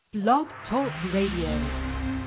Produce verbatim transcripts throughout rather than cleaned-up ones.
Blog Talk Radio.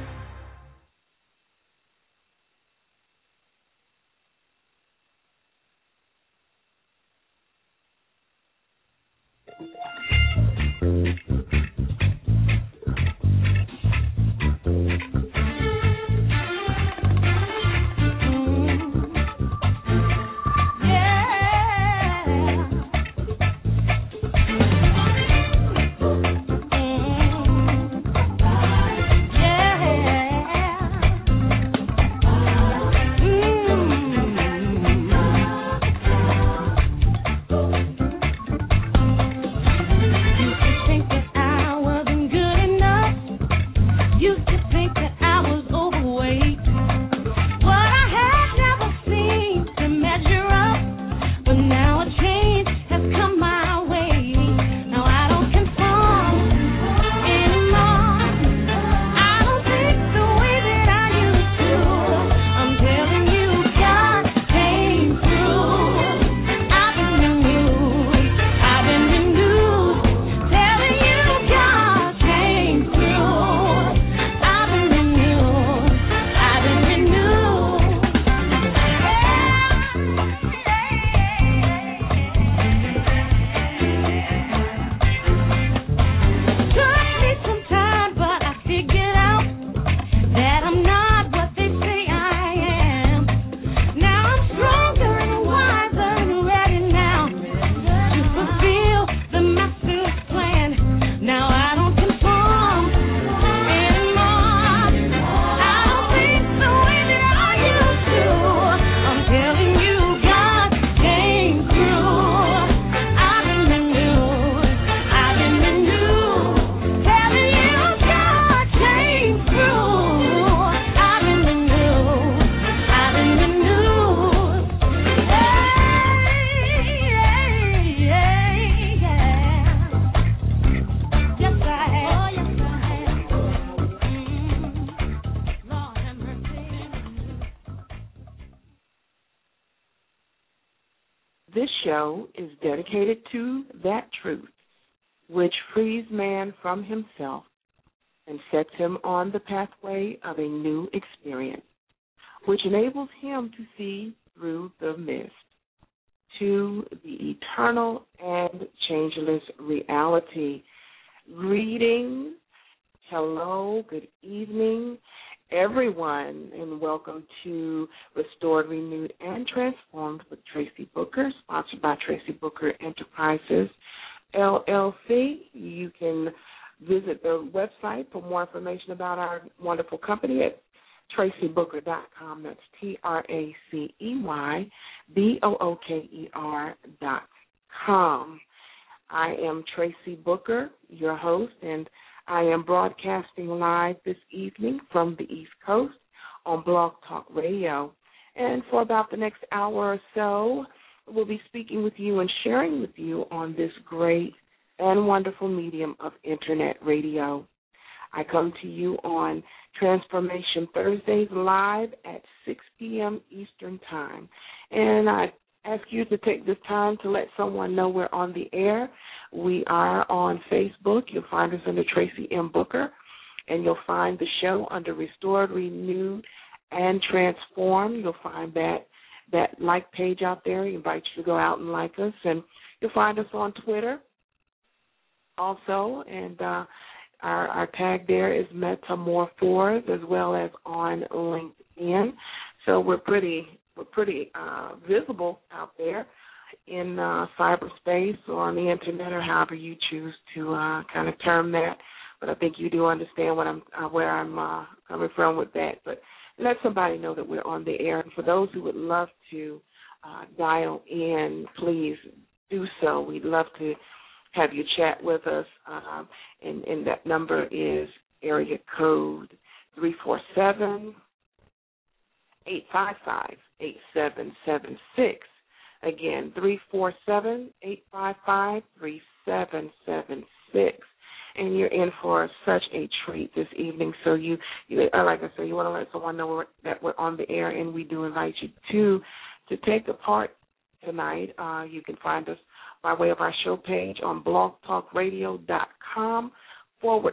This show is dedicated to that truth, which frees man from himself and sets him on the pathway of a new experience, which enables him to see through the mist to the eternal and changeless reality. Greetings, hello, good evening, everyone, and welcome to Restored, Renewed, and Transformed with Tracy Booker, sponsored by Tracy Booker Enterprises, L L C. You can visit the website for more information about our wonderful company at tracy booker dot com. That's T R A C E Y B O O K E R dot com. I am Tracy Booker, your host, and I am broadcasting live this evening from the East Coast on Blog Talk Radio. And for about the next hour or so, we'll be speaking with you and sharing with you on this great and wonderful medium of Internet radio. I come to you on Transformation Thursdays live at six p.m. Eastern Time. And I ask you to take this time to let someone know we're on the air. We are on Facebook. You'll find us under Tracy M. Booker, and you'll find the show under Restored, Renewed, and Transformed. You'll find that that like page out there. We invite you to go out and like us, and you'll find us on Twitter also, and uh, our, our tag there is Metamorphores, as well as on LinkedIn. So we're pretty we're pretty uh, visible out there in uh, cyberspace or on the internet, or however you choose to uh, kind of term that. But I think you do understand what I'm uh, where I'm uh, coming from with that. But let somebody know that we're on the air. And for those who would love to uh, dial in, please do so. We'd love to have you chat with us, um, and, and that number is area code three four seven, eight five five, eight seven seven six. Again, three four seven, eight five five, three seven seven six. And you're in for such a treat this evening. So you, you uh, like I said, you want to let someone know we're, that we're on the air, and we do invite you to to take a part tonight. Uh, you can find us by way of our show page on blogtalkradio.com forward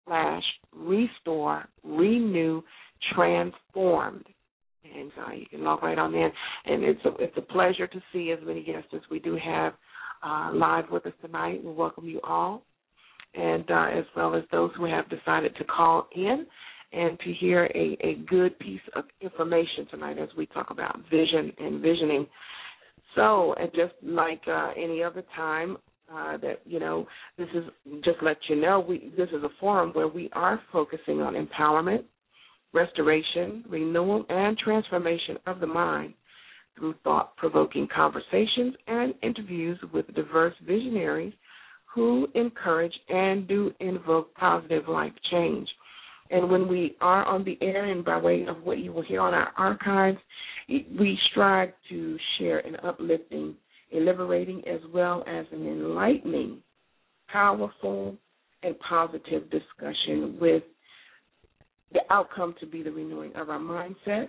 slash restore, renew, transformed. And uh, you can log right on in. And it's a, it's a pleasure to see as many guests as we do have uh, live with us tonight. We welcome you all, and uh, as well as those who have decided to call in and to hear a, a good piece of information tonight as we talk about vision and visioning. So, and just like uh, any other time, uh, that, you know, this is, just let you know, we this is a forum where we are focusing on empowerment, restoration, renewal, and transformation of the mind through thought-provoking conversations and interviews with diverse visionaries who encourage and do invoke positive life change. And when we are on the air, and by way of what you will hear on our archives, we strive to share an uplifting, a liberating, as well as an enlightening, powerful, and positive discussion with the outcome to be the renewing of our mindset.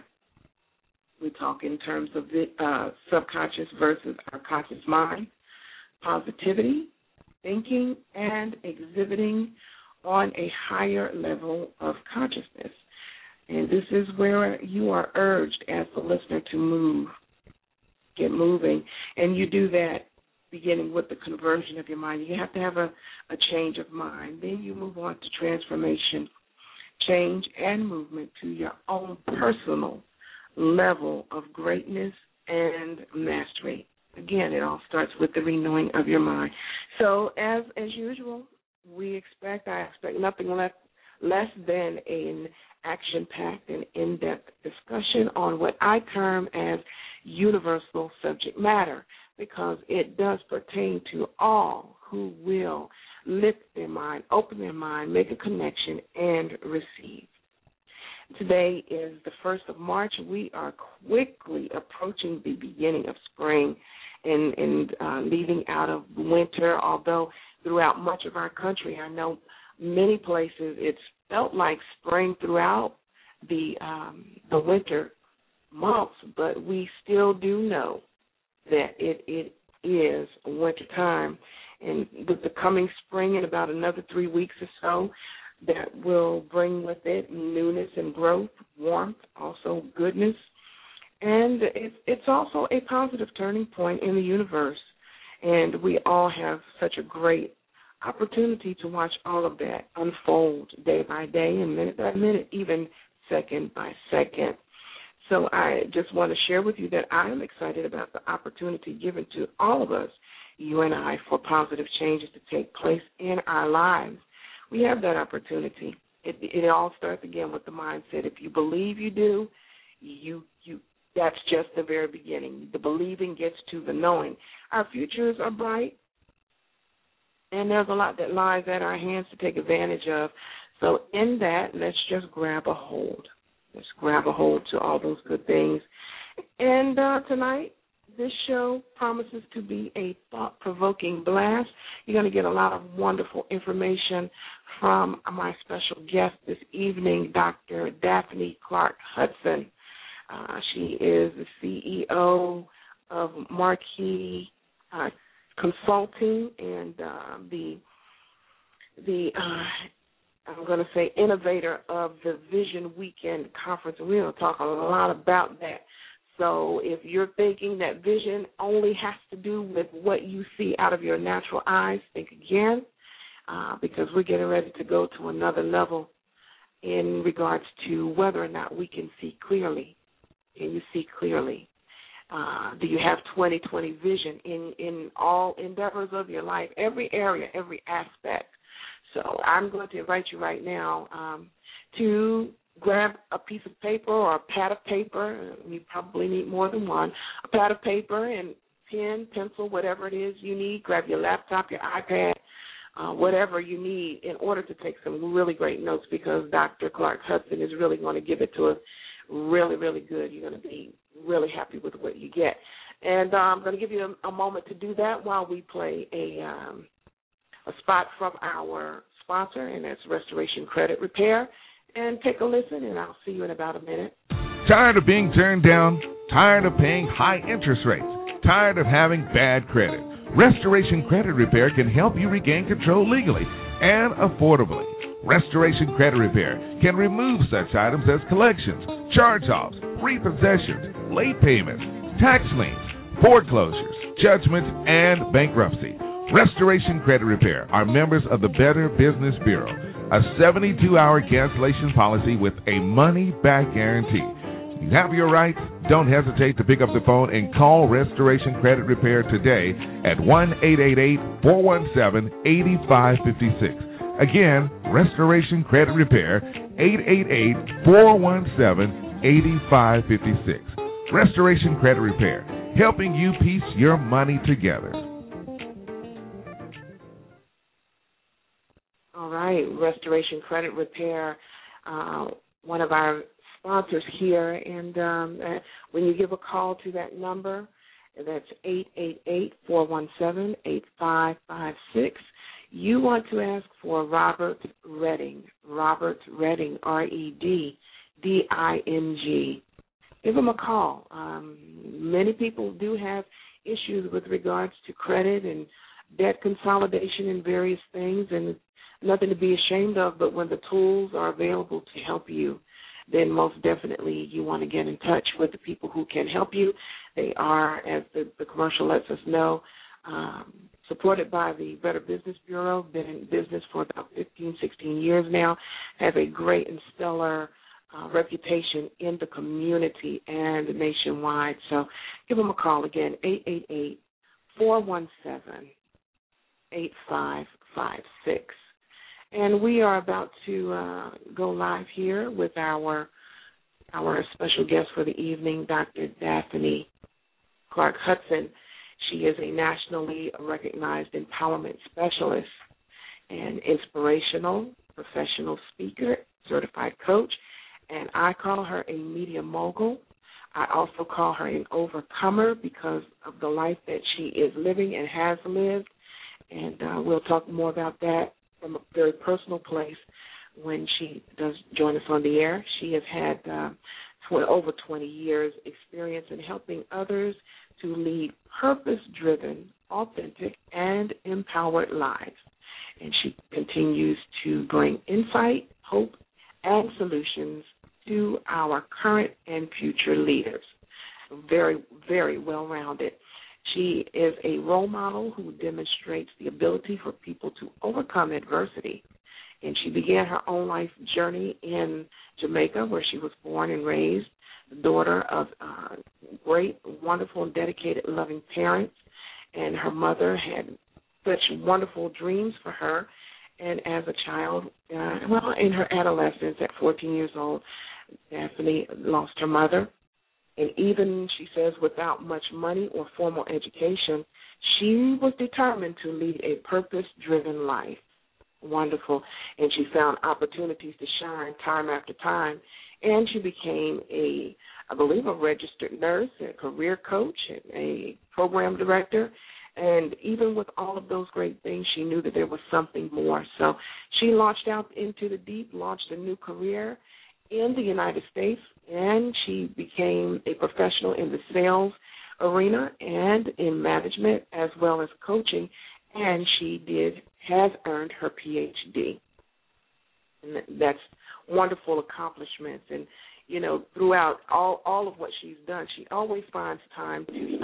We talk in terms of the uh, subconscious versus our conscious mind, positivity, thinking, and exhibiting on a higher level of consciousness. And this is where you are urged as the listener to move, get moving. And you do that beginning with the conversion of your mind. You have to have a, a change of mind. Then you move on to transformation, change, and movement to your own personal level of greatness and mastery. Again, it all starts with the renewing of your mind. So as as usual, we expect, I expect nothing less, less than an action-packed and in-depth discussion on what I term as universal subject matter, because it does pertain to all who will lift their mind, open their mind, make a connection, and receive. Today is the first of March. We are quickly approaching the beginning of spring and, and uh, leaving out of winter, although throughout much of our country, I know many places it's felt like spring throughout the um, the winter months, but we still do know that it, it is winter time. And with the coming spring in about another three weeks or so, that will bring with it newness and growth, warmth, also goodness. And it's, it's also a positive turning point in the universe. And we all have such a great opportunity to watch all of that unfold day by day and minute by minute, even second by second. So I just want to share with you that I am excited about the opportunity given to all of us, you and I, for positive changes to take place in our lives. We have that opportunity. It, it all starts again with the mindset. If you believe you do, you you that's just the very beginning. The believing gets to the knowing. Our futures are bright, and there's a lot that lies at our hands to take advantage of. So in that, let's just grab a hold. Let's grab a hold to all those good things. And uh, tonight, this show promises to be a thought-provoking blast. You're going to get a lot of wonderful information from my special guest this evening, Doctor Daphne Clark Hudson. Uh, she is the C E O of Marquee uh, Consulting and uh, the the uh, I'm going to say innovator of the Vision Weekend Conference. We're going to talk a lot about that. So if you're thinking that vision only has to do with what you see out of your natural eyes, think again, uh, because we're getting ready to go to another level in regards to whether or not we can see clearly. Can you see clearly? Uh, do you have twenty twenty vision in, in all endeavors of your life, every area, every aspect? So I'm going to invite you right now um, to grab a piece of paper or a pad of paper. You probably need more than one. A pad of paper and pen, pencil, whatever it is you need. Grab your laptop, your iPad, uh, whatever you need in order to take some really great notes, because Doctor Clark Hudson is really going to give it to us really, really good. You're going to be really happy with what you get. And uh, I'm going to give you a, a moment to do that while we play a, um, a spot from our sponsor, and that's Restoration Credit Repair. And take a listen, and I'll see you in about a minute. Tired of being turned down? Tired of paying high interest rates? Tired of having bad credit? Restoration Credit Repair can help you regain control legally and affordably. Restoration Credit Repair can remove such items as collections, charge-offs, repossessions, late payments, tax liens, foreclosures, judgments, and bankruptcy. Restoration Credit Repair are members of the Better Business Bureau, a seventy-two hour cancellation policy with a money-back guarantee. You have your rights. Don't hesitate to pick up the phone and call Restoration Credit Repair today at one eight eight eight, four one seven, eight five five six. Again, Restoration Credit Repair, eight eight eight, four one seven, eight five five six. Restoration Credit Repair, helping you piece your money together. All right, Restoration Credit Repair, uh, one of our sponsors here, and um, uh, when you give a call to that number, that's eight eight eight, four one seven, eight five five six, you want to ask for Robert Redding, Robert Redding, R E D D I N G. Give him a call. Um, many people do have issues with regards to credit and debt consolidation and various things, and nothing to be ashamed of, but when the tools are available to help you, then most definitely you want to get in touch with the people who can help you. They are, as the, the commercial lets us know, um, supported by the Better Business Bureau, been in business for about fifteen, sixteen years now, have a great and stellar uh, reputation in the community and nationwide. So give them a call again, eight eight eight, four one seven, eight five five six. And we are about to uh, go live here with our our special guest for the evening, Doctor Daphne Clark Hudson. She is a nationally recognized empowerment specialist and inspirational professional speaker, certified coach, and I call her a media mogul. I also call her an overcomer because of the life that she is living and has lived, and uh, we'll talk more about that from a very personal place when she does join us on the air. She has had uh, tw- over twenty years experience in helping others to lead purpose-driven, authentic, and empowered lives. And she continues to bring insight, hope, and solutions to our current and future leaders. Very, very well-rounded. She is a role model who demonstrates the ability for people to overcome adversity. And she began her own life journey in Jamaica, where she was born and raised, the daughter of uh, great, wonderful, and dedicated, loving parents. And her mother had such wonderful dreams for her. And as a child, uh, well, in her adolescence, at fourteen years old, Daphne lost her mother. And even, she says, without much money or formal education, she was determined to lead a purpose-driven life. Wonderful. And she found opportunities to shine time after time. And she became a, I believe, a registered nurse, a career coach, a program director. And even with all of those great things, she knew that there was something more. So she launched out into the deep, launched a new career in the United States, and she became a professional in the sales arena and in management as well as coaching, and she did has earned her P H D. And that's wonderful accomplishments. And, you know, throughout all, all of what she's done, she always finds time to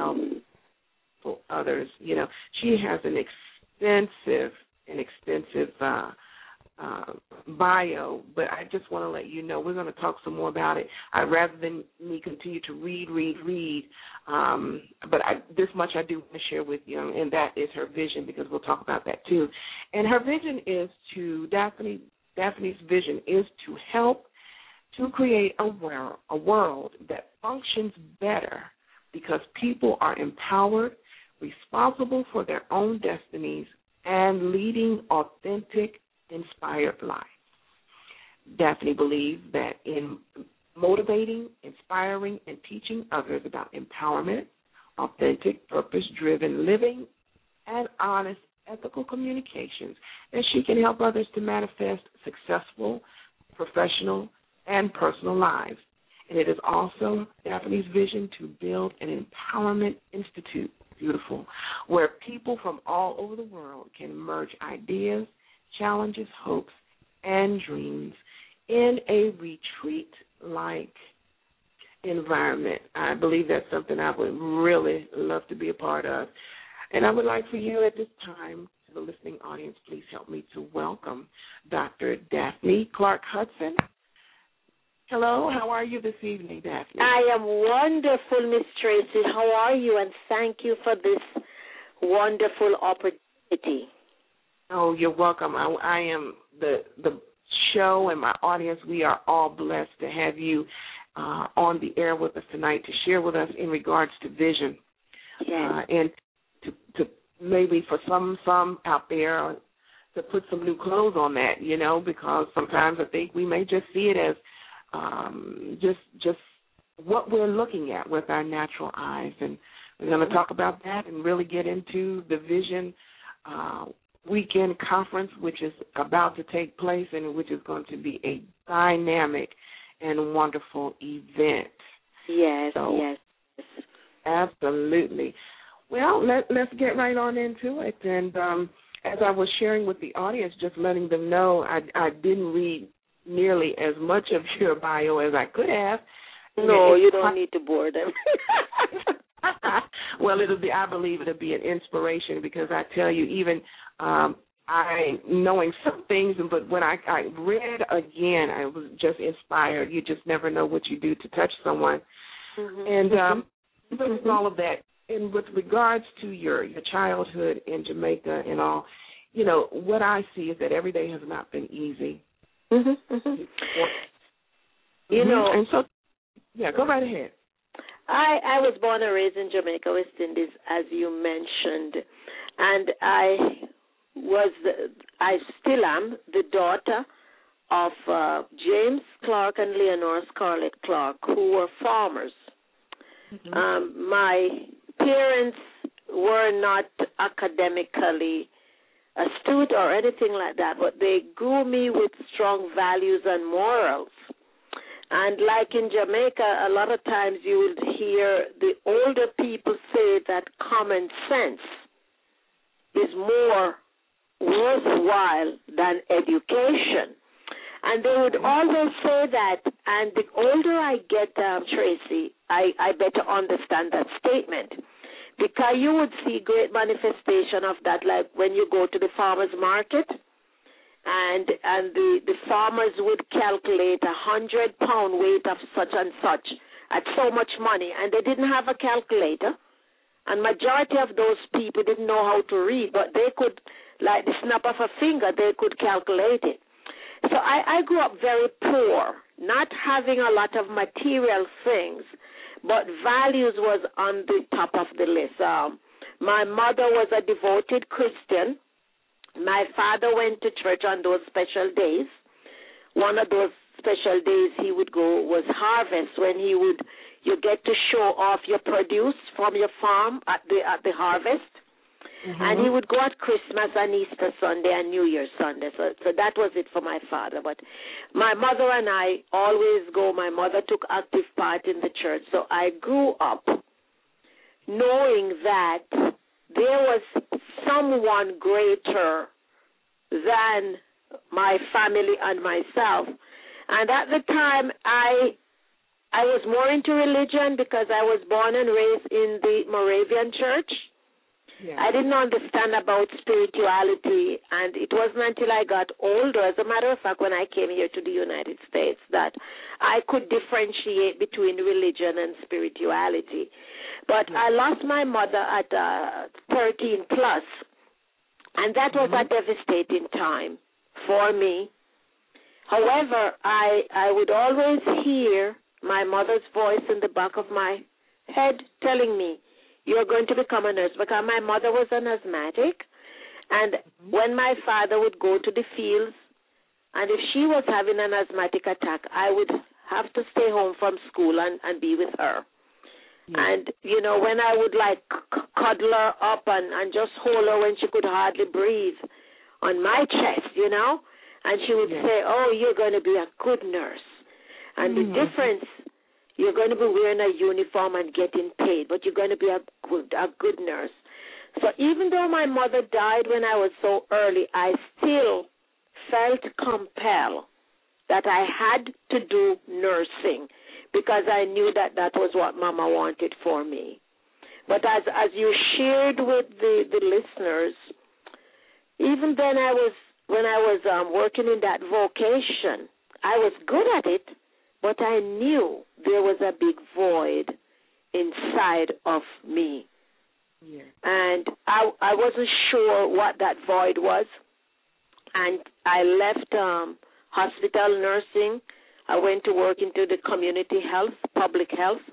help others. You know, she has an extensive, an extensive uh Uh, bio, but I just want to let you know we're going to talk some more about it. I, rather than me continue to read, read, read, um, but I, this much I do want to share with you, and that is her vision, because we'll talk about that too. And her vision is to, Daphne, Daphne's vision is to help to create a world, a world that functions better because people are empowered, responsible for their own destinies, and leading authentic, inspired life. Daphne believes that in motivating, inspiring, and teaching others about empowerment, authentic, purpose-driven living, and honest, ethical communications, that she can help others to manifest successful, professional, and personal lives. And it is also Daphne's vision to build an empowerment institute, beautiful, where people from all over the world can merge ideas, challenges, hopes, and dreams in a retreat-like environment. I believe that's something I would really love to be a part of. And I would like for you at this time, to the listening audience, please help me to welcome Doctor Daphne Clark Hudson. Hello, how are you this evening, Daphne? I am wonderful, Miss Tracy. How are you? And thank you for this wonderful opportunity. Oh, you're welcome. I, I am the the show and my audience. We are all blessed to have you uh, on the air with us tonight to share with us in regards to vision. Yes. Uh, and to, to maybe for some some out there to put some new clothes on that, you know, because sometimes I think we may just see it as um, just just what we're looking at with our natural eyes. And we're going to talk about that and really get into the vision uh, weekend conference, which is about to take place and which is going to be a dynamic and wonderful event. Yes, so, yes. Absolutely. Well, let, let's get right on into it. And um, as I was sharing with the audience, just letting them know I, I didn't read nearly as much of your bio as I could have. No, you don't need to bore them. Well, it'll be, I believe it'll be an inspiration because I tell you, even um, I knowing some things, but when I, I read again, I was just inspired. You just never know what you do to touch someone. Mm-hmm. And um, mm-hmm. with all of that, and with regards to your, your childhood in Jamaica and all, you know, what I see is that every day has not been easy. Mm-hmm. Mm-hmm. You know, and so, yeah, go right ahead. I, I was born and raised in Jamaica, West Indies, as you mentioned, and I was, the, I still am the daughter of uh, James Clark and Leonore Scarlett Clark, who were farmers. Mm-hmm. Um, my parents were not academically astute or anything like that, but they grew me with strong values and morals. And like in Jamaica, a lot of times you would hear the older people say that common sense is more worthwhile than education. And they would always say that, and the older I get, um, Tracy, I, I better understand that statement. Because you would see great manifestation of that, like when you go to the farmer's market, and and the, the farmers would calculate a hundred pound weight of such and such at so much money, and they didn't have a calculator, and majority of those people didn't know how to read, but they could, like the snap of a finger, they could calculate it. So I, I grew up very poor, not having a lot of material things, but values was on the top of the list. Um, my mother was a devoted Christian. My father went to church on those special days. One of those special days he would go was harvest, when he would, you get to show off your produce from your farm at the at the harvest. Mm-hmm. And he would go at Christmas and Easter Sunday and New Year's Sunday. So, so that was it for my father. But my mother and I always go. My mother took active part in the church. So I grew up knowing that there was someone greater than my family and myself. And at the time, I I was more into religion because I was born and raised in the Moravian church. Yeah. I didn't understand about spirituality, and it wasn't until I got older, as a matter of fact, when I came here to the United States, that I could differentiate between religion and spirituality. But yeah. I lost my mother at uh, thirteen plus, and that was mm-hmm. a devastating time for me. However, I I would always hear my mother's voice in the back of my head telling me, "You're going to become a nurse," because my mother was an asthmatic, and mm-hmm. when my father would go to the fields, and if she was having an asthmatic attack, I would have to stay home from school and, and be with her. Yeah. And, you know, when I would, like, c- cuddle her up and, and just hold her when she could hardly breathe on my chest, you know, and she would yeah. say, "Oh, you're going to be a good nurse." And mm-hmm. the difference, you're going to be wearing a uniform and getting paid, but you're going to be a good, a good nurse. So even though my mother died when I was so early, I still felt compelled that I had to do nursing because I knew that that was what Mama wanted for me. But as as you shared with the, the listeners, even then I was when I was um, working in that vocation, I was good at it, but I knew there was a big void inside of me. Yeah. And I, I wasn't sure what that void was. And I left um, hospital nursing. I went to work into the community health, public health.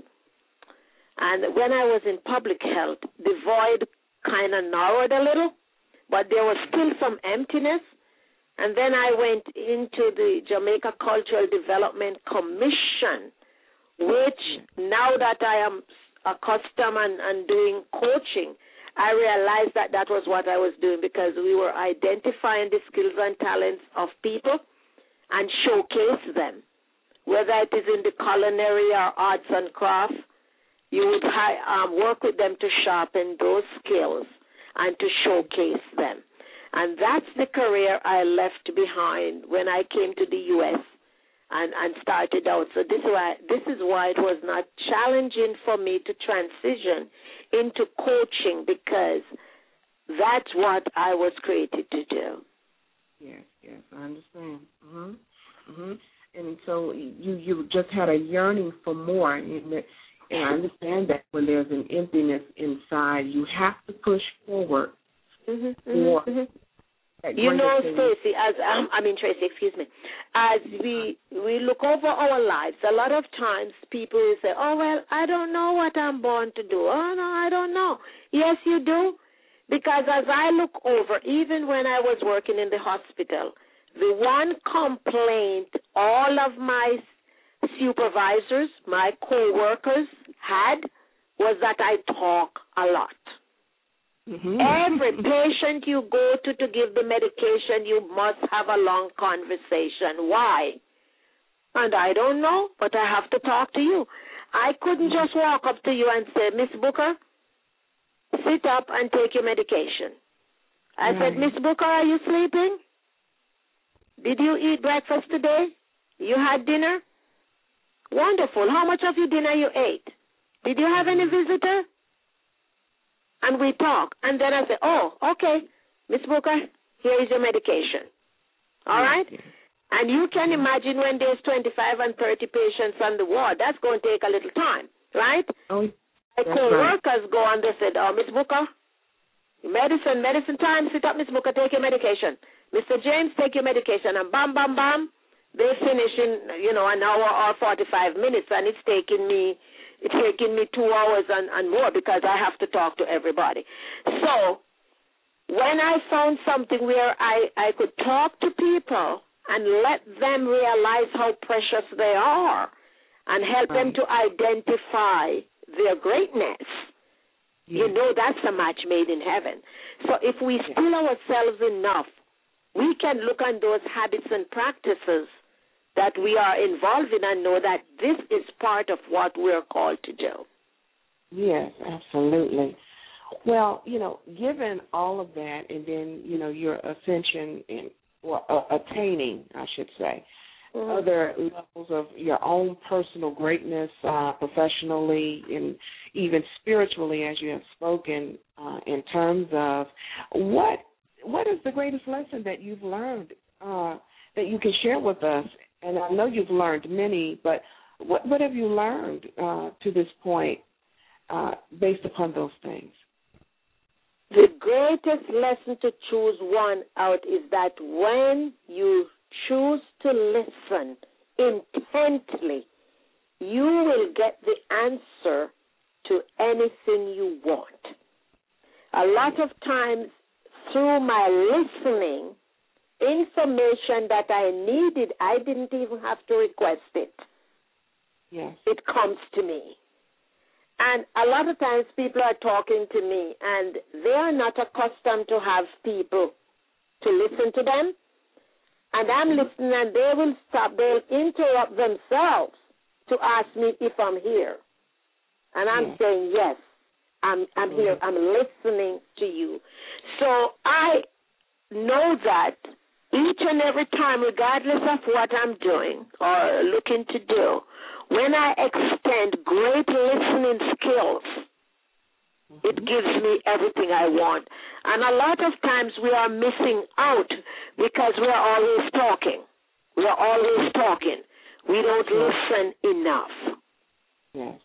And when I was in public health, the void kind of narrowed a little, but there was still some emptiness. And then I went into the Jamaica Cultural Development Commission, which now that I am accustomed and, and doing coaching, I realized that that was what I was doing because we were identifying the skills and talents of people and showcase them. Whether it is in the culinary or arts and crafts, you would um, work with them to sharpen those skills and to showcase them. And that's the career I left behind when I came to the U S and, and started out. So this is why this is why it was not challenging for me to transition into coaching because that's what I was created to do. Yes, yes, I understand. Mhm, mhm. And so you you just had a yearning for more, and I understand that when there's an emptiness inside, you have to push forward. Mm-hmm, for mm-hmm. You know, Stacey, as um, I mean Tracy, excuse me, as we we look over our lives, a lot of times people will say, "Oh well, I don't know what I'm born to do." Oh no, I don't know. Yes, you do, because as I look over, even when I was working in the hospital, the one complaint all of my supervisors, my co-workers had was that I talk a lot. Mm-hmm. Every patient you go to to give the medication, you must have a long conversation. Why? And I don't know, but I have to talk to you. I couldn't just walk up to you and say, Miss Booker, sit up and take your medication. I right. said, Miss Booker, are you sleeping? Did you eat breakfast today? You had dinner? Wonderful. How much of your dinner you ate? Did you have any visitor? And we talk. And then I say, oh, okay, Miss Booker, here is your medication. All right? And you can imagine when there's twenty-five and thirty patients on the ward, that's going to take a little time, right? Oh, my co-workers right. go and they said, oh, Miss Booker, medicine, medicine time, sit up, Miss Booker, take your medication. Mister James, take your medication. And bam, bam, bam, they finish in, you know, an hour or forty-five minutes, and it's taking me It's taking me two hours and, and more because I have to talk to everybody. So when I found something where I, I could talk to people and let them realize how precious they are and help right. them to identify their greatness, yeah. you know that's a match made in heaven. So if we yeah. still ourselves enough, we can look on those habits and practices that we are involved in and know that this is part of what we're called to do. Yes, absolutely. Well, you know, given all of that and then, you know, your ascension in, or uh, attaining, I should say, mm-hmm. other levels of your own personal greatness uh, professionally and even spiritually, as you have spoken, uh, in terms of what what is the greatest lesson that you've learned uh, that you can share with us? And I know you've learned many, but what, what have you learned uh, to this point uh, based upon those things? The greatest lesson to choose one out is that when you choose to listen intently, you will get the answer to anything you want. A lot of times through my listening, information that I needed, I didn't even have to request it. Yes. It comes to me. And a lot of times people are talking to me, and they are not accustomed to have people to listen to them. And I'm listening, and they will stop. They'll interrupt themselves to ask me if I'm here. And I'm yes. saying, yes, I'm, I'm here. I'm listening to you. So I know that each and every time, regardless of what I'm doing or looking to do, when I extend great listening skills, mm-hmm. it gives me everything I want. And a lot of times we are missing out because we're always talking. We're always talking. We don't listen enough. Yes.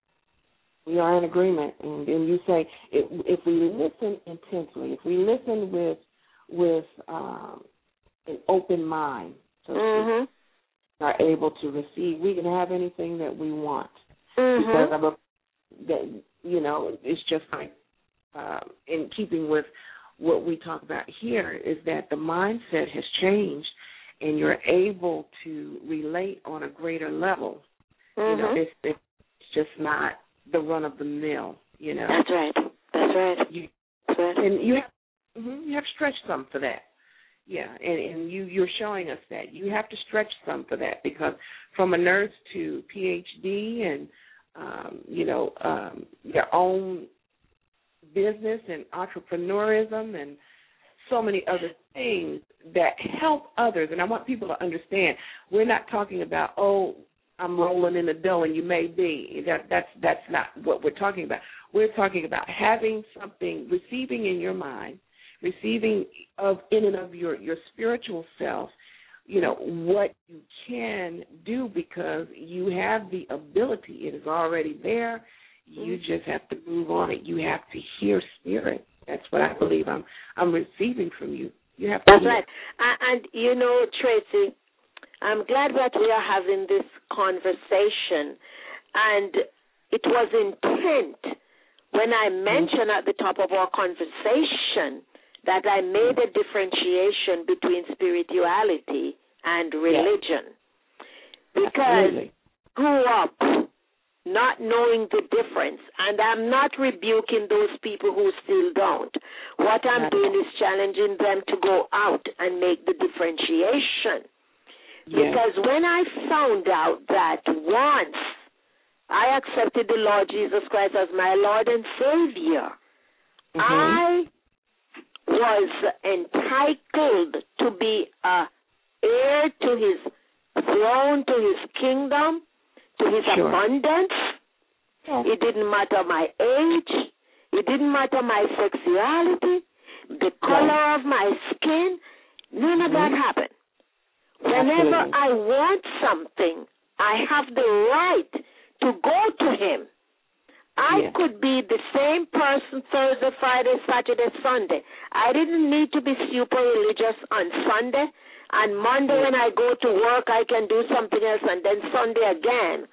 We are in agreement. And, and you say if, if we listen intensely, if we listen with with um, an open mind, so mm-hmm. we are able to receive, we can have anything that we want. Mm-hmm. Because of a, that, you know, it's just like uh, in keeping with what we talk about here is that the mindset has changed and you're able to relate on a greater level. Mm-hmm. You know, it's, it's just not the run of the mill, you know. That's right. That's right. You, That's right. and you have, mm-hmm, you have to stretch some for that. Yeah, and, and you, you're showing us that. You have to stretch some for that because from a nurse to P H D and, um, you know, um, your own business and entrepreneurism and so many other things that help others. And I want people to understand we're not talking about, oh, I'm rolling in the dough and you may be. That, that's, that's not what we're talking about. We're talking about having something, receiving in your mind, receiving of in and of your, your spiritual self, you know, what you can do because you have the ability. It is already there. You just have to move on it. You have to hear spirit. That's what I believe I'm I'm receiving from you. You have to That's hear. right. And, and, you know, Tracy, I'm glad that we are having this conversation. And it was intent when I mentioned at the top of our conversation that I made a differentiation between spirituality and religion. Yes. Because Absolutely. I grew up not knowing the difference, and I'm not rebuking those people who still don't. What I'm doing is challenging them to go out and make the differentiation. Yes. Because when I found out that once I accepted the Lord Jesus Christ as my Lord and Savior, mm-hmm. I was entitled to be a heir to his throne, to his kingdom, to his sure. abundance. Yes. It didn't matter my age. It didn't matter my sexuality, the color of my skin. None of mm-hmm. that happened. Whenever Absolutely. I want something, I have the right to go to him. I yes. could be the same person Thursday, Friday, Saturday, Sunday. I didn't need to be super religious on Sunday. And Monday when I go to work, I can do something else, and then Sunday again.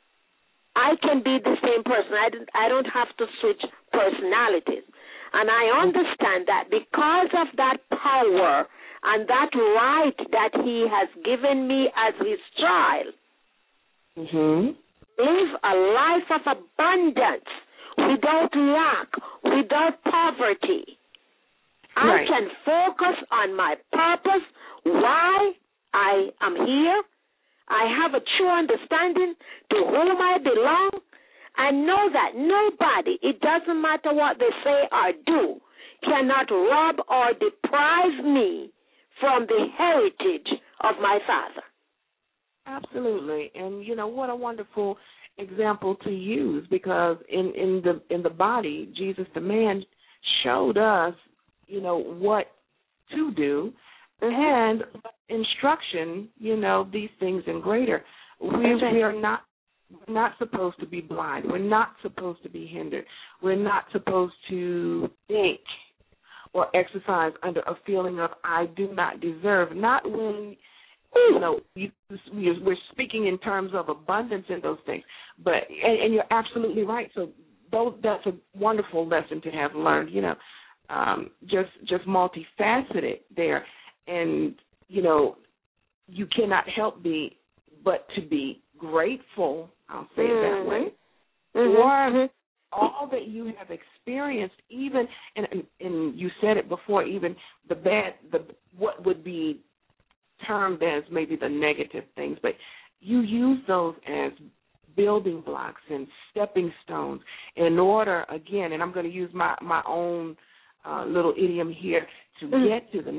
I can be the same person. I don't, I don't have to switch personalities. And I understand that because of that power and that right that he has given me as his child, mm-hmm. live a life of abundance without lack, without poverty. Right. I can focus on my purpose, why I am here. I have a true understanding to whom I belong, and know that nobody, it doesn't matter what they say or do, cannot rob or deprive me from the heritage of my Father. Absolutely. And, you know, what a wonderful example to use because in, in the in the body, Jesus the man showed us, you know, what to do mm-hmm. and instruction, you know, these things and greater. We, right. we are not not supposed to be blind. We're not supposed to be hindered. We're not supposed to think or exercise under a feeling of I do not deserve. Not when, you know, you, we're speaking in terms of abundance in those things. But and, and you're absolutely right. So those, that's a wonderful lesson to have learned, you know, um, just just multifaceted there. And, you know, you cannot help be but to be grateful, I'll say mm-hmm. it that way, mm-hmm. for all that you have experienced, even, and, and you said it before, even the bad, the what would be termed as maybe the negative things, but you use those as building blocks and stepping stones in order, again, and I'm going to use my, my own uh, little idiom here, to mm-hmm. get to the next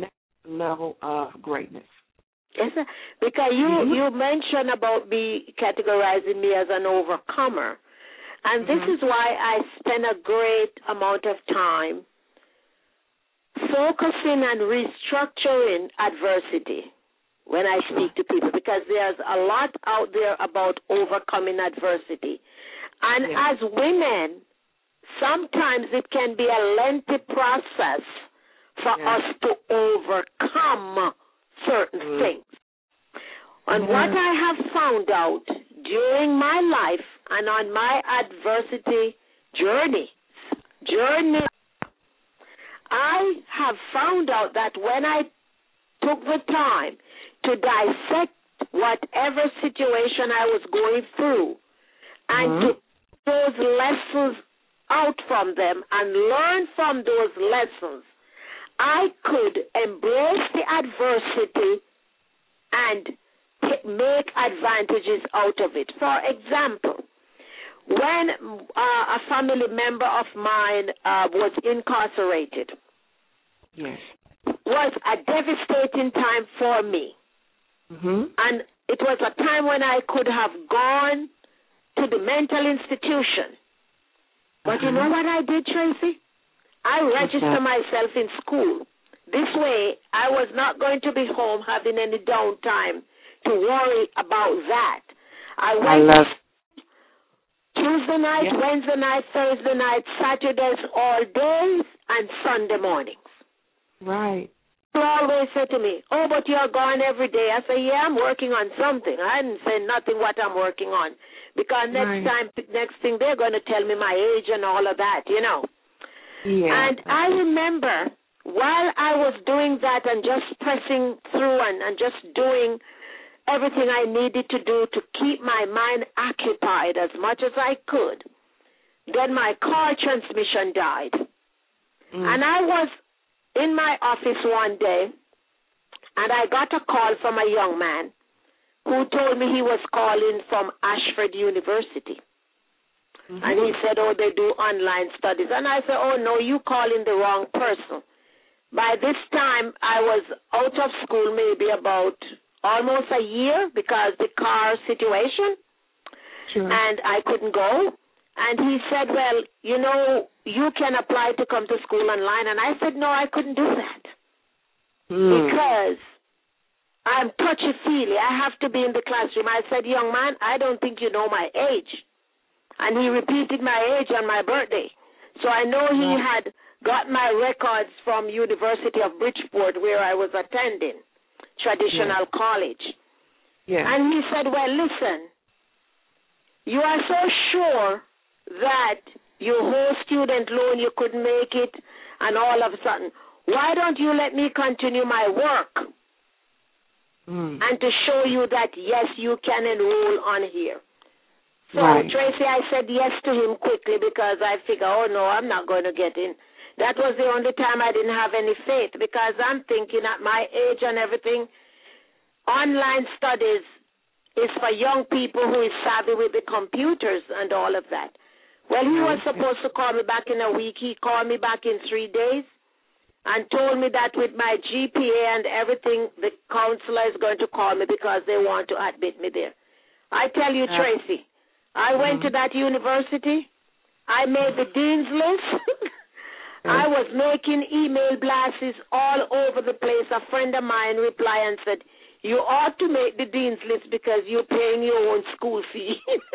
level of greatness. Yes, sir. Because you, mm-hmm. you mentioned about me categorizing me as an overcomer. And this mm-hmm. is why I spend a great amount of time focusing and restructuring adversity when I speak to people, because there's a lot out there about overcoming adversity. And yeah. as women, sometimes it can be a lengthy process for yeah. us to overcome certain mm. things. And mm-hmm. what I have found out during my life and on my adversity journey, journey, I have found out that when I took the time to dissect whatever situation I was going through and mm-hmm. to take those lessons out from them and learn from those lessons, I could embrace the adversity and t- make advantages out of it. For example, when uh, a family member of mine uh, was incarcerated, yes. was a devastating time for me. Mm-hmm. And it was a time when I could have gone to the mental institution. But mm-hmm. you know what I did, Tracy? I registered myself in school. This way, I was not going to be home having any downtime to worry about that. I went I love Tuesday night, yeah. Wednesday night, Thursday night, Saturdays, all days, and Sunday mornings. Right. They always say to me, oh, but you're gone every day. I say, yeah, I'm working on something. I didn't say nothing what I'm working on. Because next right. time, next thing, they're going to tell me my age and all of that, you know. Yeah. And I remember while I was doing that and just pressing through and, and just doing everything I needed to do to keep my mind occupied as much as I could, then my car transmission died. Mm. And I was in my office one day, and I got a call from a young man who told me he was calling from Ashford University. Mm-hmm. And he said, oh, they do online studies. And I said, oh, no, you calling the wrong person. By this time, I was out of school maybe about almost a year because the car situation, sure. and I couldn't go. And he said, well, you know, you can apply to come to school online. And I said, no, I couldn't do that mm. because I'm touchy-feely. I have to be in the classroom. I said, young man, I don't think you know my age. And he repeated my age on my birthday. So I know he yeah. had got my records from University of Bridgeport, where I was attending, traditional yeah. college. Yeah. And he said, well, listen, you are so sure that your whole student loan, you couldn't make it, and all of a sudden, why don't you let me continue my work mm. and to show you that, yes, you can enroll on here. So, right. Tracy, I said yes to him quickly because I figured, oh, no, I'm not going to get in. That was the only time I didn't have any faith because I'm thinking at my age and everything, online studies is for young people who is savvy with the computers and all of that. Well, he was supposed to call me back in a week. He called me back in three days and told me that with my G P A and everything, the counselor is going to call me because they want to admit me there. I tell you, uh, Tracy, I mm-hmm. went to that university. I made the dean's list. I was making email blasts all over the place. A friend of mine replied and said, you ought to make the dean's list because you're paying your own school fee.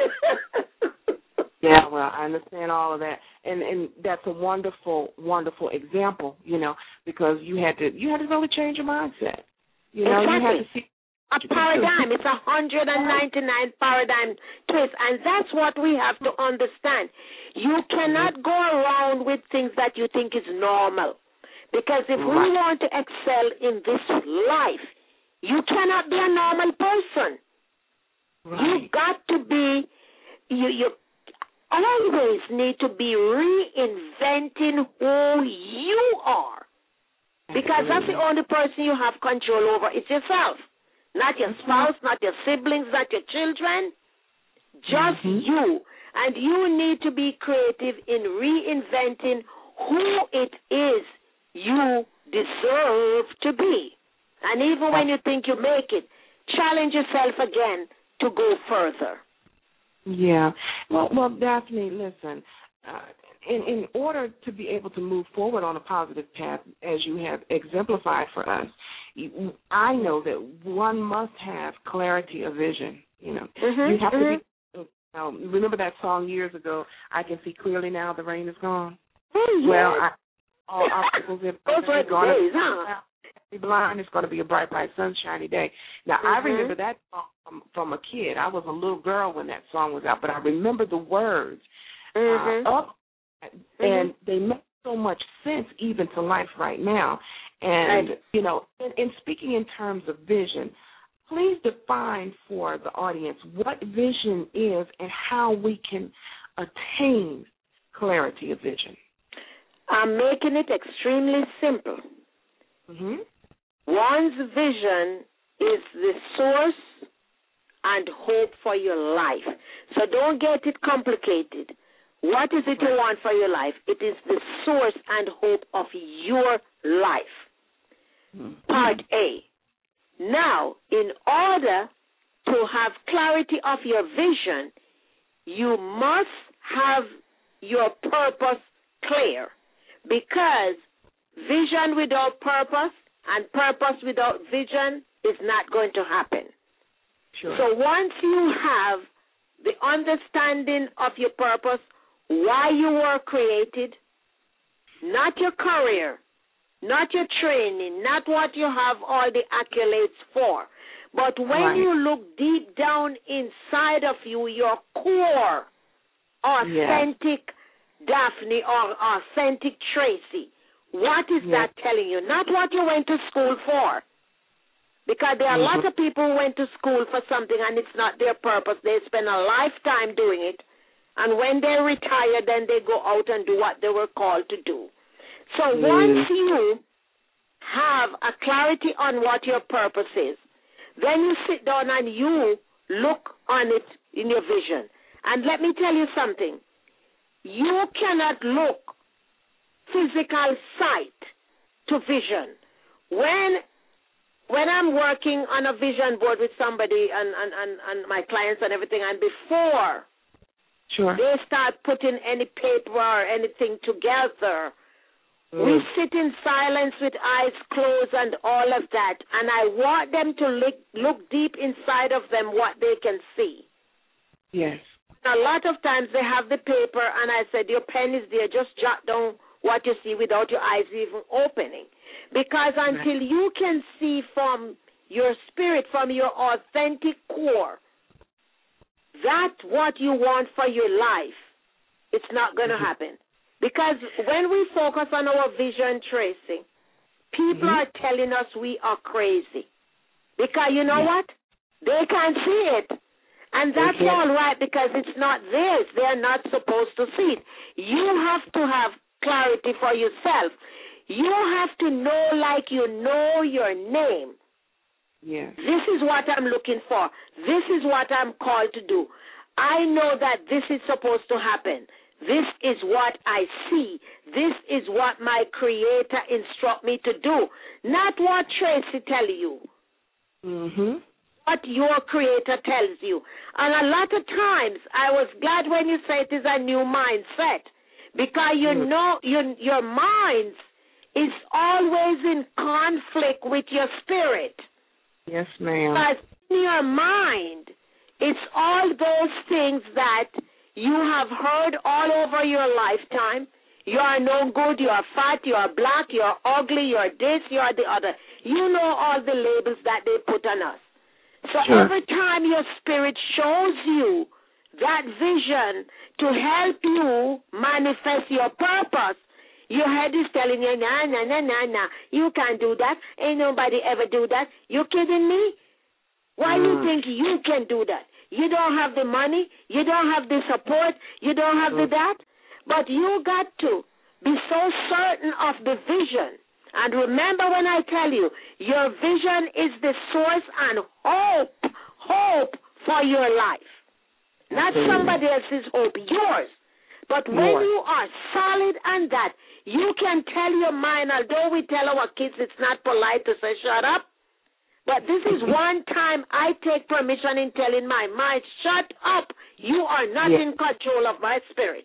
Yeah, well, I understand all of that, and and that's a wonderful, wonderful example, you know, because you had to you had to really change your mindset. You know, exactly. you had to see a paradigm. It's a hundred and ninety-nine paradigm twist, and that's what we have to understand. You cannot go around with things that you think is normal, because if we right. want to excel in this life, you cannot be a normal person. Right. You've got to be you you. always need to be reinventing who you are. Because that's the only person you have control over. It's yourself. Not your spouse, not your siblings, not your children. Just mm-hmm. you. And you need to be creative in reinventing who it is you deserve to be. And even when you think you make it, challenge yourself again to go further. Yeah. Well, well, Daphne, listen, uh, in, in order to be able to move forward on a positive path, as you have exemplified for us, you, I know that one must have clarity of vision. You know, mm-hmm, you have mm-hmm. to be, um, remember that song years ago, I Can See Clearly Now the Rain Is Gone? Oh, yes. Well, I, all obstacles have Those were gone. days, huh? Be blind. It's going to be a bright, bright, sunshiny day. Now, mm-hmm. I remember that song from, from a kid. I was a little girl when that song was out, but I remember the words mm-hmm. uh, up, and mm-hmm. they make so much sense even to life right now. And, right. you know, in, in speaking in terms of vision, please define for the audience what vision is and how we can attain clarity of vision. I'm making it extremely simple. Mm-hmm. One's vision is the source and hope for your life. So don't get it complicated. What is it you want for your life? It is the source and hope of your life. Mm-hmm. Part A. Now, in order to have clarity of your vision, you must have your purpose clear, because vision without purpose and purpose without vision is not going to happen. Sure. So once you have the understanding of your purpose, why you were created, not your career, not your training, not what you have all the accolades for, but when right. you look deep down inside of you, your core, authentic yes. Daphne or authentic Tracy, what is yes. that telling you? Not what you went to school for. Because there are mm-hmm. a lot of people who went to school for something and it's not their purpose. They spend a lifetime doing it. And when they retire, then they go out and do what they were called to do. So mm. once you have a clarity on what your purpose is, then you sit down and you look on it in your vision. And let me tell you something. You cannot look physical sight to vision. When when I'm working on a vision board with somebody and, and, and, and my clients and everything, and before sure. they start putting any paper or anything together, mm. we sit in silence with eyes closed and all of that, and I want them to look, look deep inside of them what they can see. Yes. A lot of times they have the paper, and I said, your pen is there, just jot down what you see without your eyes even opening. Because until right. you can see from your spirit, from your authentic core, that's what you want for your life, it's not going to mm-hmm. happen. Because when we focus on our vision tracing, people mm-hmm. are telling us we are crazy. Because you know yeah. what? They can't see it. And that's okay. all right, because it's not theirs. They're not supposed to see it. You have to have clarity for yourself. You have to know like you know your name. Yes. This is what I'm looking for. This is what I'm called to do. I know that this is supposed to happen. This is what I see. This is what my Creator instruct me to do. Not what Tracy tell you. Mm-hmm. What your Creator tells you. And a lot of times, I was glad when you said it is a new mindset, because you mm-hmm. know your, your mind is always in conflict with your spirit. Yes, ma'am. Because in your mind, it's all those things that you have heard all over your lifetime. You are no good, you are fat, you are black, you are ugly, you are this, you are the other. You know all the labels that they put on us. So sure. every time your spirit shows you that vision to help you manifest your purpose, your head is telling you, nah, nah, nah, nah, nah, you can't do that. Ain't nobody ever do that. You kidding me? Why do mm. you think you can do that? You don't have the money. You don't have the support. You don't have mm. the that. But you got to be so certain of the vision. And remember when I tell you, your vision is the source and hope, hope for your life. Not Absolutely. somebody else's hope, yours. But when More. you are solid on that, you can tell your mind, although we tell our kids it's not polite to say shut up, But this is one time I take permission in telling my mind, shut up. You are not yeah. in control of my spirit.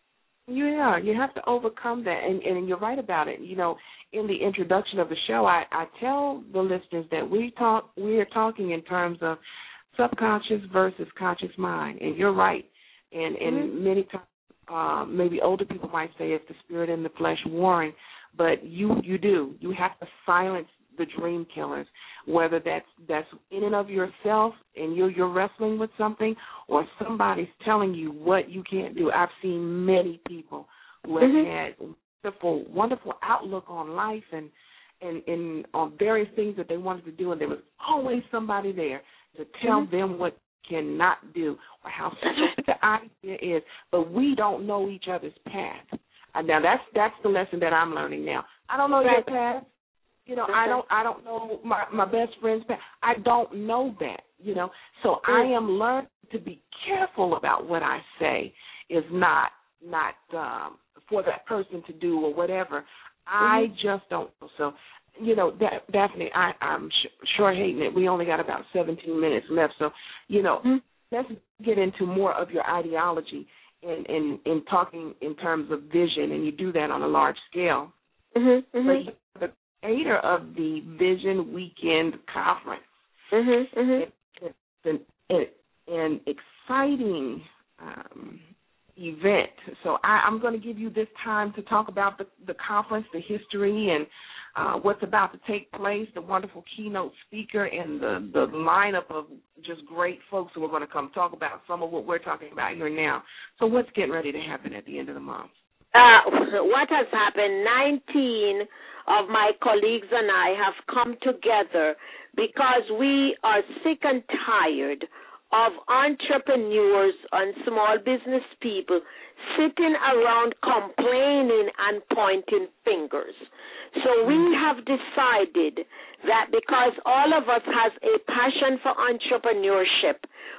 Yeah, you have to overcome that, and, and you're right about it. You know, in the introduction of the show, I, I tell the listeners that we talk, we are talking in terms of subconscious versus conscious mind, and you're right. And, and mm-hmm. many times, uh, maybe older people might say it's the spirit and the flesh warring, but you you do. You have to silence the dream killers, whether that's that's in and of yourself and you're you're wrestling with something, or somebody's telling you what you can't do. I've seen many people who have mm-hmm. had wonderful wonderful outlook on life and and, and on various things that they wanted to do, and there was always somebody there to tell mm-hmm. them what cannot do or how stupid the idea is, but we don't know each other's path. And now that's that's the lesson that I'm learning now. I don't know right. your path. You know, I don't I don't know my, my best friend's path. I don't know that, you know. So mm-hmm. I am learning to be careful about what I say is not not um, for that person to do or whatever. Mm-hmm. I just don't know. So, you know, that, Daphne, I, I'm sh- sure hating it. We only got about seventeen minutes left. So, you know, mm-hmm. let's get into more of your ideology and in, in, in talking in terms of vision, and you do that on a large scale. Mm-hmm. Mm-hmm. But the creator of the Vision Weekend Conference. Mm-hmm. Mm-hmm. It, it's an, it, an exciting um, event. So I, I'm going to give you this time to talk about the, the conference, the history, and uh, what's about to take place, the wonderful keynote speaker, and the, the lineup of just great folks who are going to come talk about some of what we're talking about here now. So what's getting ready to happen at the end of the month? Uh, what has happened, nineteen of my colleagues and I have come together because we are sick and tired of entrepreneurs and small business people sitting around complaining and pointing fingers. So we have decided that because all of us has a passion for entrepreneurship,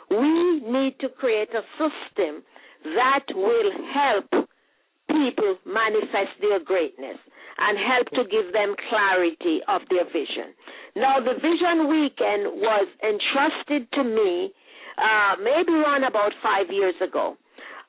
we need to create a system that will help people manifest their greatness and help to give them clarity of their vision. Now, the Vision Weekend was entrusted to me uh, maybe around about five years ago.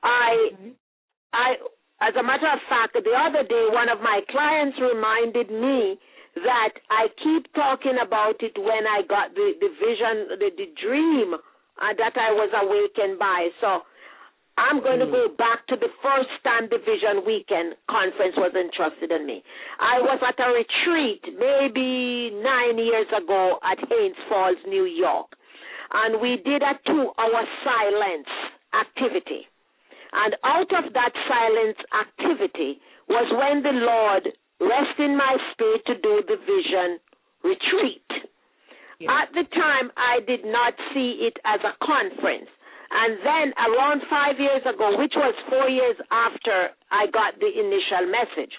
I, mm-hmm. I, as a matter of fact, the other day, one of my clients reminded me that I keep talking about it when I got the, the vision, the, the dream uh, that I was awakened by. So I'm going to go back to the first time the Vision Weekend Conference was entrusted in me. I was at a retreat maybe nine years ago at Haines Falls, New York, and we did a two-hour silence activity. And out of that silence activity was when the Lord rested in my spirit to do the Vision Retreat. Yeah. At the time, I did not see it as a conference. And then around five years ago, which was four years after I got the initial message,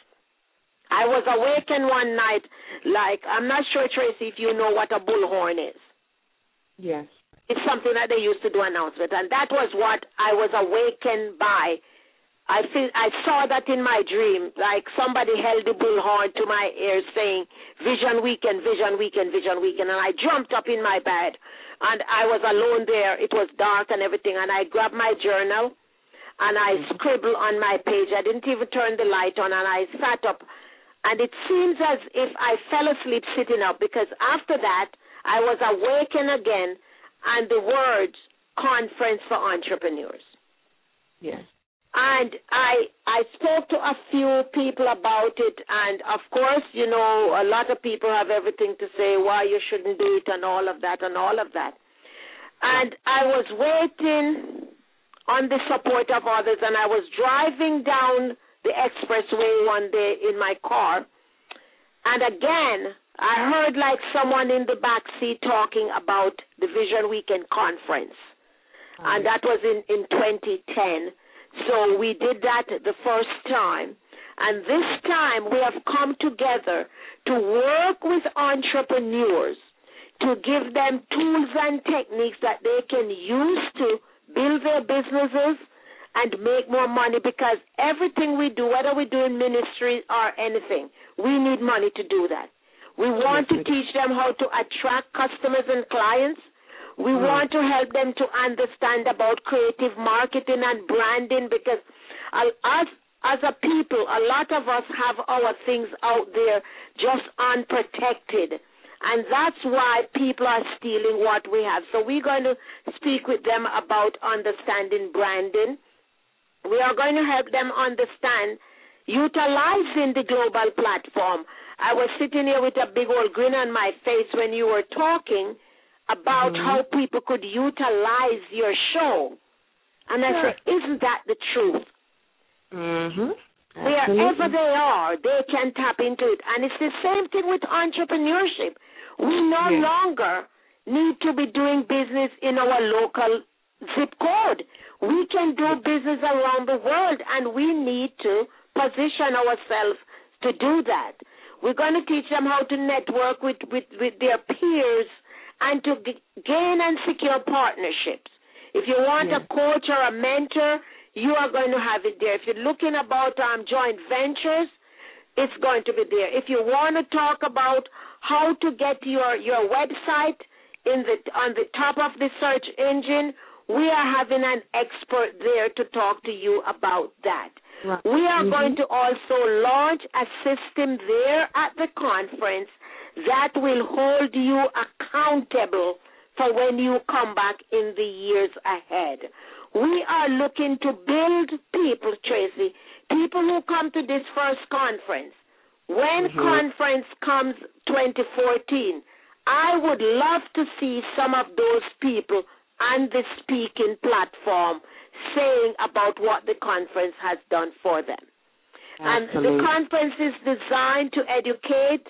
I was awakened one night like, I'm not sure, Tracy, if you know what a bullhorn is. Yes. It's something that they used to do announcement, and that was what I was awakened by. I feel, I saw that in my dream, like somebody held the bullhorn to my ear saying, Vision Weekend, Vision Weekend, Vision Weekend, and I jumped up in my bed. And I was alone there. It was dark and everything. And I grabbed my journal, and I scribbled on my page. I didn't even turn the light on, and I sat up. And it seems as if I fell asleep sitting up, because after that, I was awakened again, and the words, Conference for Entrepreneurs. Yes. And I I spoke to a few people about it, and, of course, you know, a lot of people have everything to say, why you shouldn't do it and all of that and all of that. And I was waiting on the support of others, and I was driving down the expressway one day in my car, and again, I heard like someone in the back seat talking about the Vision Weekend Conference, mm-hmm. and that was in, in twenty ten. So we did that the first time, and this time we have come together to work with entrepreneurs to give them tools and techniques that they can use to build their businesses and make more money, because everything we do, whether we do in ministry or anything, we need money to do that. We want yes, to teach them how to attract customers and clients. We mm. want to help them to understand about creative marketing and branding, because as, as a people, a lot of us have our things out there just unprotected. And that's why people are stealing what we have. So we're going to speak with them about understanding branding. We are going to help them understand utilizing the global platform. I was sitting here with a big old grin on my face when you were talking about mm-hmm. how people could utilize your show. And I said, isn't that the truth? Mm-hmm. Wherever they are, they can tap into it. And it's the same thing with entrepreneurship. We no yes. longer need to be doing business in our local zip code. We can do business around the world, and we need to position ourselves to do that. We're going to teach them how to network with, with, with their peers and to g- gain and secure partnerships. If you want yes. a coach or a mentor, you are going to have it there. If you're looking about um, joint ventures, it's going to be there. If you want to talk about how to get your, your website in the on the top of the search engine, we are having an expert there to talk to you about that. Right. We are mm-hmm. going to also launch a system there at the conference that will hold you accountable for when you come back in the years ahead. We are looking to build people, Tracy, people who come to this first conference. When mm-hmm. conference comes twenty fourteen, I would love to see some of those people on the speaking platform saying about what the conference has done for them. Absolutely. And the conference is designed to educate,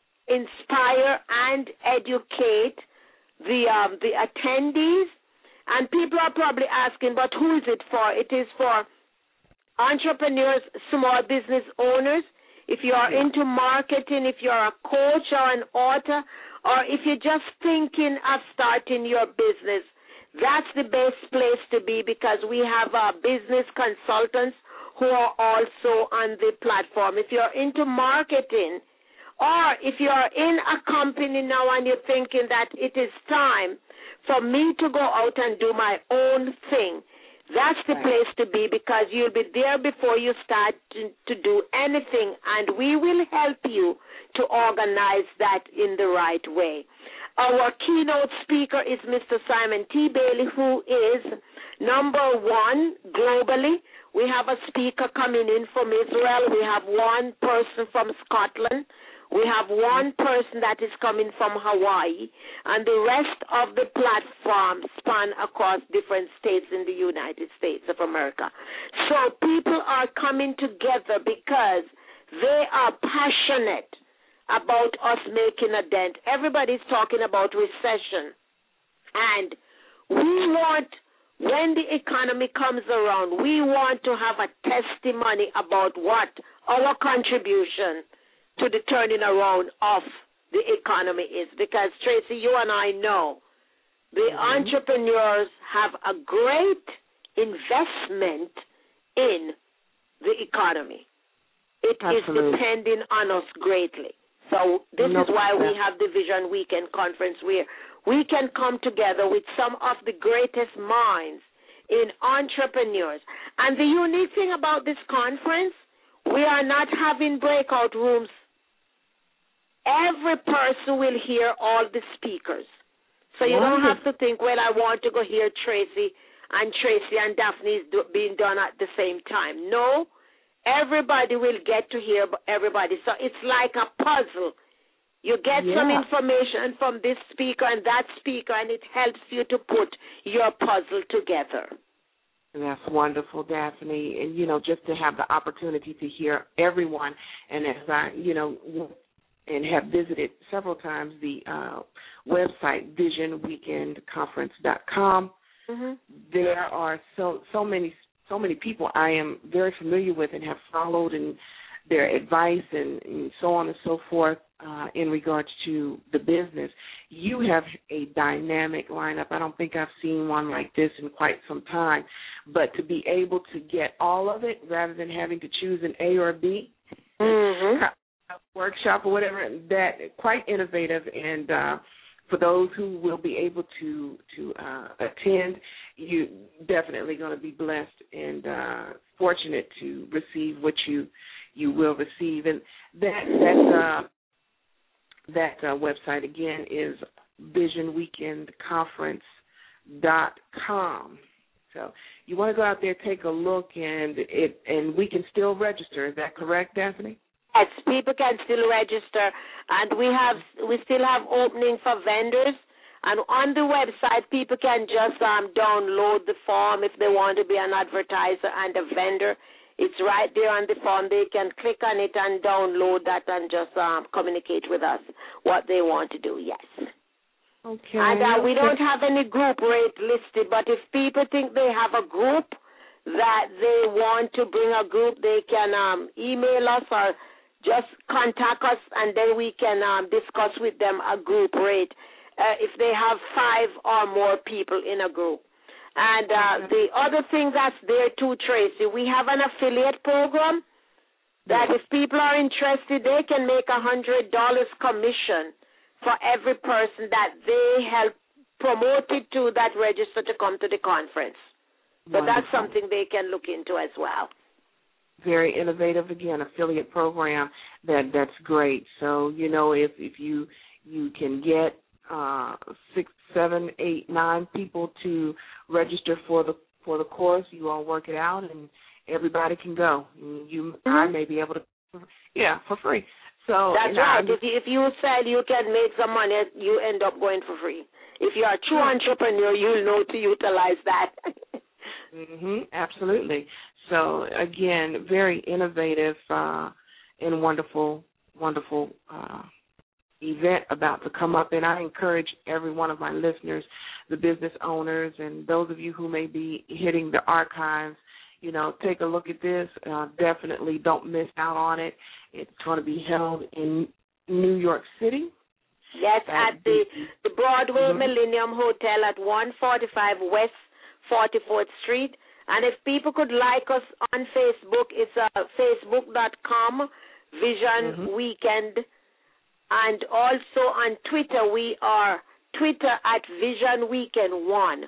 inspire, and educate the um, the attendees. And people are probably asking, but who is it for? It is for entrepreneurs, small business owners. If you are yeah. into marketing, if you're a coach or an author, or if you're just thinking of starting your business, that's the best place to be, because we have uh, business consultants who are also on the platform. If you're into marketing, or if you're in a company now and you're thinking that it is time for me to go out and do my own thing, that's the right. place to be, because you'll be there before you start to, to do anything, and we will help you to organize that in the right way. Our keynote speaker is Mister Simon T. Bailey, who is number one globally. We have a speaker coming in from Israel. We have one person from Scotland. We have one person that is coming from Hawaii, and the rest of the platform span across different states in the United States of America. So people are coming together because they are passionate about us making a dent. Everybody's talking about recession, and we want, when the economy comes around, we want to have a testimony about what our contribution to the turning around of the economy is. Because, Tracy, you and I know the mm-hmm. entrepreneurs have a great investment in the economy. It Absolutely. is depending on us greatly. So this no, is why we have the Vision Weekend Conference, where we can come together with some of the greatest minds in entrepreneurs. And the unique thing about this conference, we are not having breakout rooms. Every person will hear all the speakers. So you Wonderful. don't have to think, well, I want to go hear Tracy, and Tracy and Daphne is do, being done at the same time. No, everybody will get to hear everybody. So it's like a puzzle. You get yeah. some information from this speaker and that speaker, and it helps you to put your puzzle together. And that's wonderful, Daphne. And, you know, just to have the opportunity to hear everyone. And as I, you know, and have visited several times the uh, website, vision weekend conference dot com. Mm-hmm. There are so so many so many people I am very familiar with and have followed, and their advice and, and so on and so forth uh, in regards to the business. You have a dynamic lineup. I don't think I've seen one like this in quite some time. But to be able to get all of it rather than having to choose an A or a B, mm-hmm. workshop or whatever, that quite innovative. And uh, for those who will be able to to uh, attend, you definitely going to be blessed and uh, fortunate to receive what you you will receive. And that that uh, that uh, website again is vision weekend conference dot com. So you want to go out there, take a look, and it and we can still register. Is that correct, Daphne? Yes, people can still register, and we have we still have opening for vendors. And on the website, people can just um, download the form if they want to be an advertiser and a vendor. It's right there on the form. They can click on it and download that and just um, communicate with us what they want to do. Yes. Okay. And uh, we okay. don't have any group rate listed, but if people think they have a group that they want to bring a group, they can um, email us or just contact us, and then we can um, discuss with them a group rate uh, if they have five or more people in a group. And uh, the other thing that's there too, Tracy, we have an affiliate program that if people are interested, they can make a one hundred dollars commission for every person that they help promoted to that register to come to the conference. So Wonderful. That's something they can look into as well. Very innovative, again, affiliate program. That that's great. So you know, if if you you can get uh, six, seven, eight, nine people to register for the for the course, you all work it out, and everybody can go. You, mm-hmm. I may be able to, yeah, for free. So that's right. If you, if you sell, you can make some money. You end up going for free. If you're a true entrepreneur, you'll know to utilize that. mm-hmm, absolutely. So again, very innovative uh, and wonderful, wonderful uh, event about to come up. And I encourage every one of my listeners, the business owners, and those of you who may be hitting the archives, you know, take a look at this. Uh, definitely don't miss out on it. It's going to be held in New York City. Yes, at, at the, the Broadway mm-hmm. Millennium Hotel at one forty-five West forty-fourth Street. And if people could like us on Facebook, it's uh, facebook dot com, Vision mm-hmm. Weekend. And also on Twitter, we are Twitter at Vision Weekend one.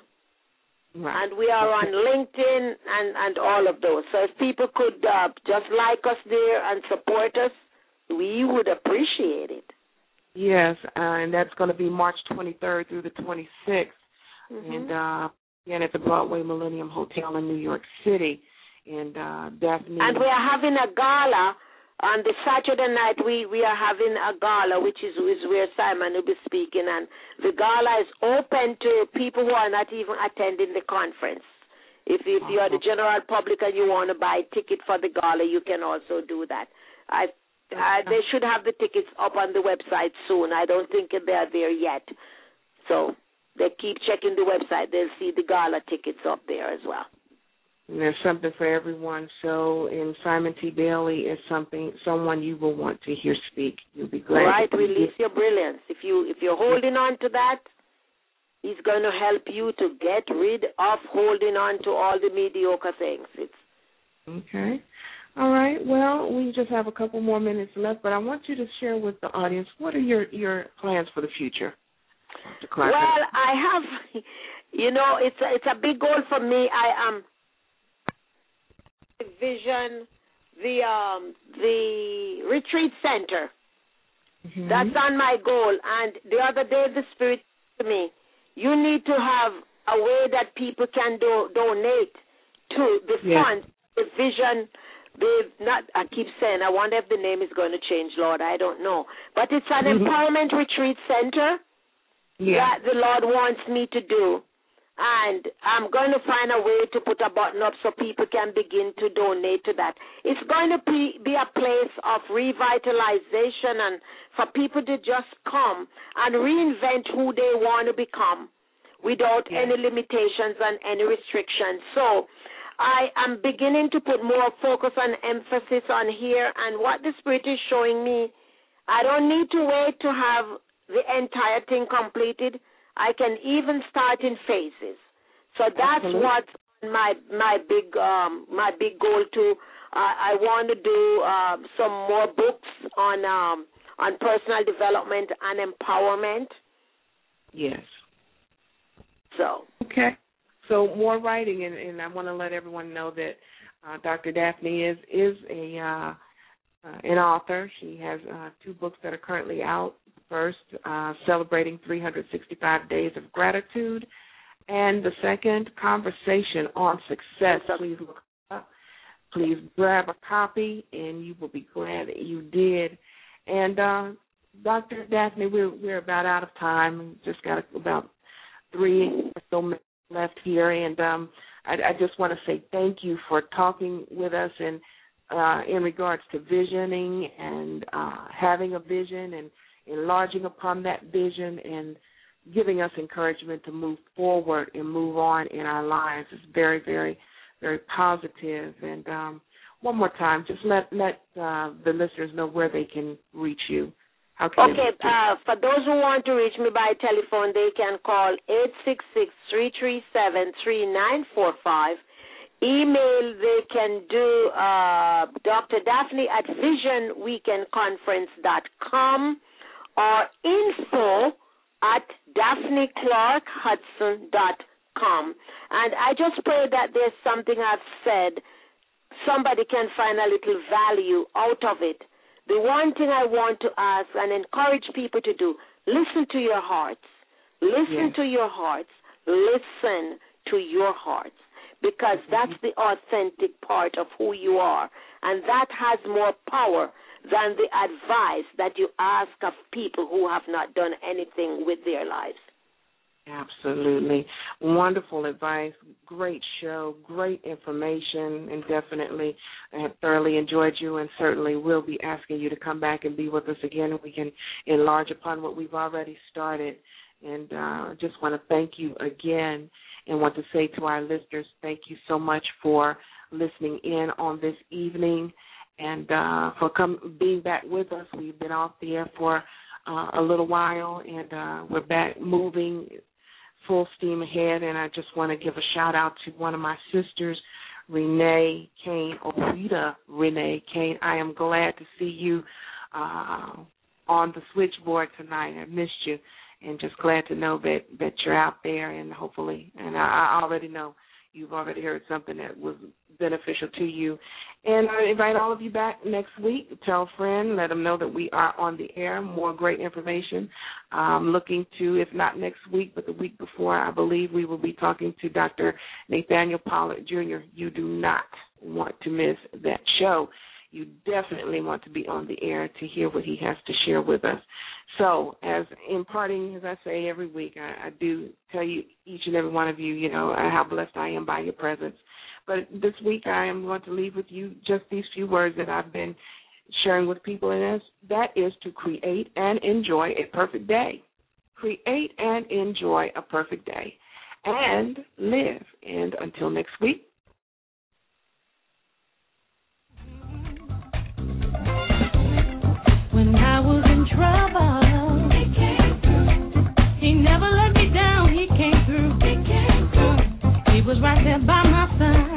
Right. And we are on LinkedIn and, and all of those. So if people could uh, just like us there and support us, we would appreciate it. Yes, uh, and that's going to be March twenty-third through the twenty-sixth. Mm-hmm. And uh, again, at the Broadway Millennium Hotel in New York City. And uh, Daphne. And we are having a gala. On the Saturday night, we, we are having a gala, which is, is where Simon will be speaking. And the gala is open to people who are not even attending the conference. If, if you are the general public and you want to buy a ticket for the gala, you can also do that. I, I, they should have the tickets up on the website soon. I don't think they are there yet. So they keep checking the website. They'll see the gala tickets up there as well. And there's something for everyone. So, and Simon T. Bailey is something, someone you will want to hear speak. You'll be glad. Right, release your brilliance. If you if you're holding on to that, he's going to help you to get rid of holding on to all the mediocre things. It's okay. All right. Well, we just have a couple more minutes left, but I want you to share with the audience, what are your, your plans for the future? Well, I have, you know, it's a, it's a big goal for me. I am. Um, Vision, the um, the retreat center. Mm-hmm. That's on my goal. And the other day, the Spirit said to me, you need to have a way that people can do, donate to the yes. fund, the Vision. The not. I keep saying, I wonder if the name is going to change, Lord. I don't know. But it's an mm-hmm. empowerment retreat center yeah. that the Lord wants me to do. And I'm going to find a way to put a button up so people can begin to donate to that. It's going to be, be a place of revitalization and for people to just come and reinvent who they want to become without yes. any limitations and any restrictions. So I am beginning to put more focus and emphasis on here, and what the Spirit is showing me, I don't need to wait to have the entire thing completed. I can even start in phases. So that's Absolutely. What's my my big um, my big goal too. Uh, I want to do uh, some more books on um, on personal development and empowerment. Yes. So. Okay. So more writing, and, and I want to let everyone know that uh, Doctor Daphne is is a uh, uh, an author. She has uh, two books that are currently out. First, uh, Celebrating three hundred sixty-five Days of Gratitude, and the second, Conversation on Success. Please look up. Please grab a copy, and you will be glad that you did. And uh, Doctor Daphne, we're we're about out of time. Just got about three or so minutes left here, and um, I, I just want to say thank you for talking with us and uh, in regards to visioning and uh, having a vision and enlarging upon that vision and giving us encouragement to move forward and move on in our lives. It's very, very, very positive. And um, one more time, just let let uh, the listeners know where they can reach you. How can okay, uh, for those who want to reach me by telephone, they can call eight six six, three three seven, three nine four five. Email, they can do uh, Doctor Daphne at vision weekend conference dot com or info at daphne clark hudson dot com. And I just pray that there's something I've said, somebody can find a little value out of it. The one thing I want to ask and encourage people to do, listen to your hearts. Listen yes. to your hearts. Listen to your hearts, because that's the authentic part of who you are, and that has more power than the advice that you ask of people who have not done anything with their lives. Absolutely. Wonderful advice. Great show. Great information. And definitely I have thoroughly enjoyed you, and certainly will be asking you to come back and be with us again, and we can enlarge upon what we've already started. And I uh, just want to thank you again and want to say to our listeners, thank you so much for listening in on this evening and uh, for come, being back with us. We've been off the air for uh, a little while, and uh, we're back moving full steam ahead. And I just want to give a shout-out to one of my sisters, Renee Kane, Orita Renee Kane. I am glad to see you uh, on the switchboard tonight. I missed you, and just glad to know that, that you're out there, and hopefully, and I, I already know you've already heard something that was beneficial to you. And I invite all of you back next week. Tell a friend, let them know that we are on the air. More great information. Um, looking to, if not next week, but the week before, I believe we will be talking to Doctor Nathaniel Pollard, Junior You do not want to miss that show. You definitely want to be on the air to hear what he has to share with us. So, as in parting, as I say every week, I, I do tell you, each and every one of you, you know, how blessed I am by your presence. But this week I am going to leave with you just these few words that I've been sharing with people, and that is to create and enjoy a perfect day. Create and enjoy a perfect day. And live. And until next week. When I was in trouble, he came through. He never let me down. He came through. He came through. He was right there by my side.